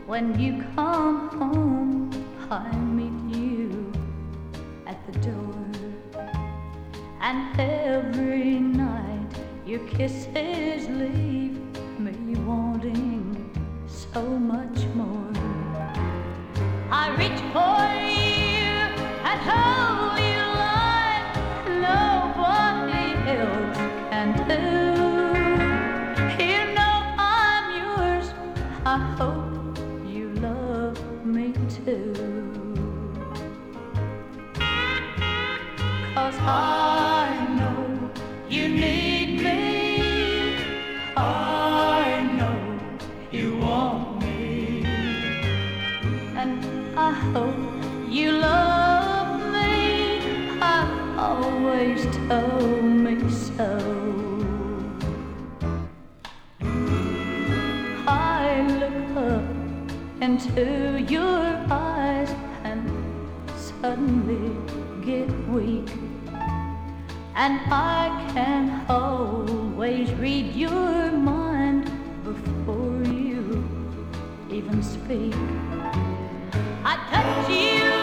When you come home, I meet you at the door. And every night your kisses leave me wanting so much more. I reach for you and hold you like nobody else can do. You know I'm yours, I hope you love me too. 'Cause I know you need me, I know you want me, and I hope you love me. I've always told me so. I look up into your eyes and suddenly get weak, and I can always read your mind before you even speak. I touch you